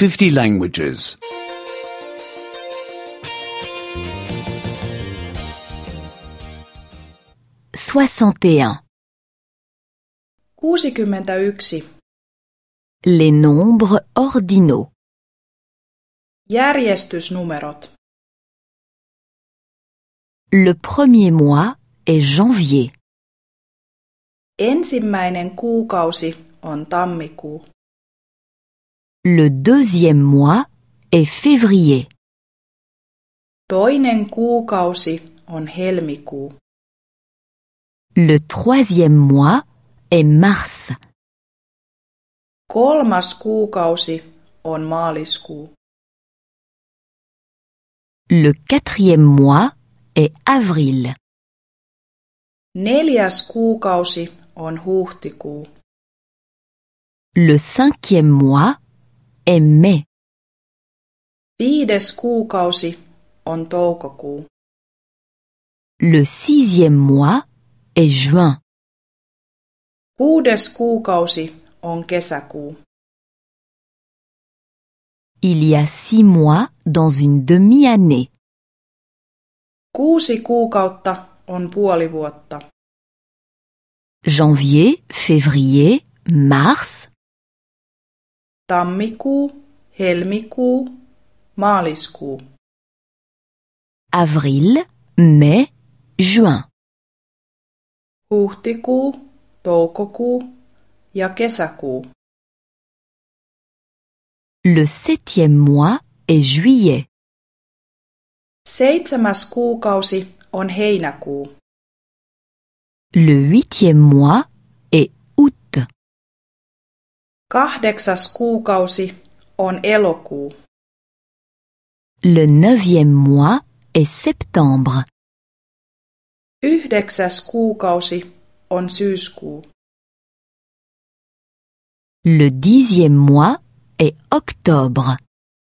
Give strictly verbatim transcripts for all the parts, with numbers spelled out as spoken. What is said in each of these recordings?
fifty languages. soixante et un. kuusikymmentäyksi. Les nombres ordinaux. Järjestysnumerot. Le premier mois est janvier. Ensimmäinen kuukausi on tammikuu. Le deuxième mois est février. Toinen kuukausi on helmikuu. Le troisième mois est mars. Kolmas kuukausi on maaliskuu. Le quatrième mois est avril. Neljäs kuukausi on huhtikuu. Le cinquième mois est mai. Viides kuukausi on toukokuu. Le sixième mois est juin. Kuudes kuukausi on kesäkuu. Il y a six mois dans une demi-année. Kuusi kuukautta on puoli vuotta. Janvier, février, mars. Tammikuu, helmikuu, maaliskuu. Avril, mai, juin. Huhtikuu, toukokuu ja kesäkuu. Le septième mois est juillet. Seitsemäs kuukausi on heinäkuu. Le huitième mois est août. Kahdeksas kuukausi on elokuu. Le neuvième mois est septembre. Yhdeksäs kuukausi on syyskuu. Le dixième mois est octobre.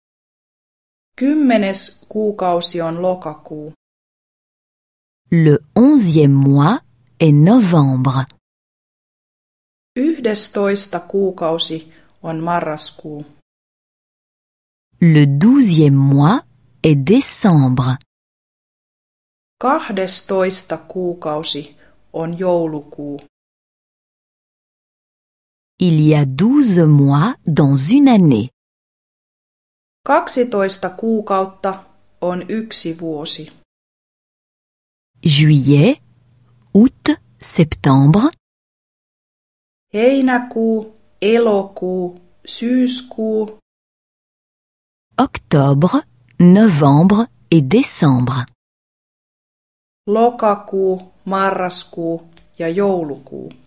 Kymmenes kuukausi on lokakuu. Le onzième mois est novembre. Yhdestoista kuukausi on marraskuu. Le douzième mois est décembre. Kahdestoista kuukausi on joulukuu. Il y a douze mois dans une année. Kaksitoista kuukautta on yksi vuosi. Juillet, août, septembre. Heinäkuu, elokuu, syyskuu. Octobre, novembre et décembre. Lokakuu, marraskuu ja joulukuu.